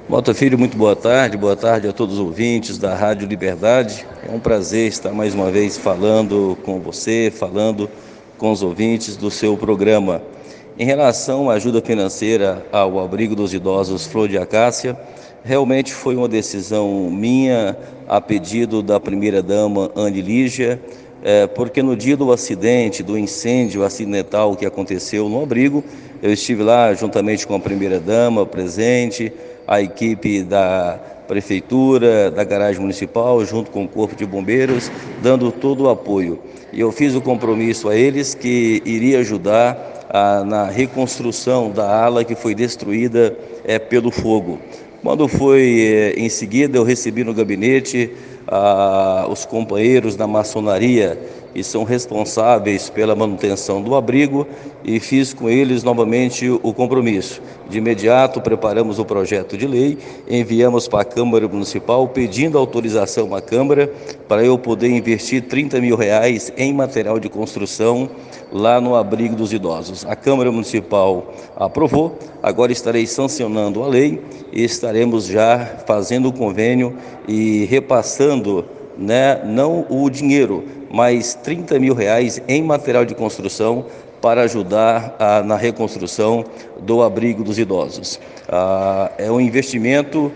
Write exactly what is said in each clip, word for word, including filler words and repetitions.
Mota Filho, muito boa tarde, boa tarde a todos os ouvintes da Rádio Liberdade. É um prazer estar mais uma vez falando com você, falando com os ouvintes do seu programa. Em relação à ajuda financeira ao abrigo dos idosos Flor de Acácia, realmente foi uma decisão minha, a pedido da primeira-dama Anne Lígia, é, porque no dia do acidente, do incêndio acidental que aconteceu no abrigo, eu estive lá juntamente com a primeira-dama presente, a equipe da prefeitura, da garagem municipal, junto com o corpo de bombeiros, dando todo o apoio. E eu fiz o compromisso a eles que iria ajudar a, na reconstrução da ala que foi destruída é, pelo fogo. Quando foi é, em seguida, eu recebi no gabinete ah, os companheiros da maçonaria e são responsáveis pela manutenção do abrigo e fiz com eles novamente o compromisso. De imediato preparamos o projeto de lei, enviamos para a Câmara Municipal pedindo autorização à Câmara para eu poder investir trinta mil reais em material de construção lá no abrigo dos idosos. A Câmara Municipal aprovou, agora estarei sancionando a lei e estaremos já fazendo o convênio e repassando, né, não o dinheiro, mas trinta mil reais em material de construção para ajudar a, na reconstrução do abrigo dos idosos. Ah, é um investimento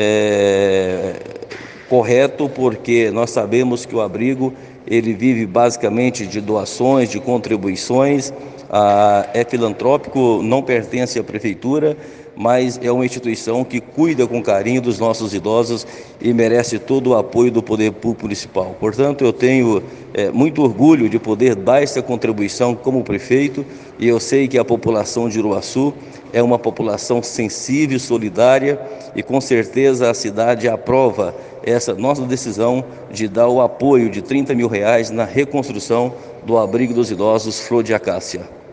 é, correto, porque nós sabemos que o abrigo ele vive basicamente de doações, de contribuições, ah, é filantrópico, não pertence à prefeitura, mas é uma instituição que cuida com carinho dos nossos idosos e merece todo o apoio do poder público municipal. Portanto, eu tenho é, muito orgulho de poder dar essa contribuição como prefeito, e eu sei que a população de Iruaçu é uma população sensível, solidária, e com certeza a cidade aprova essa nossa decisão de dar o apoio de trinta mil reais na reconstrução do abrigo dos idosos Flor de Acácia.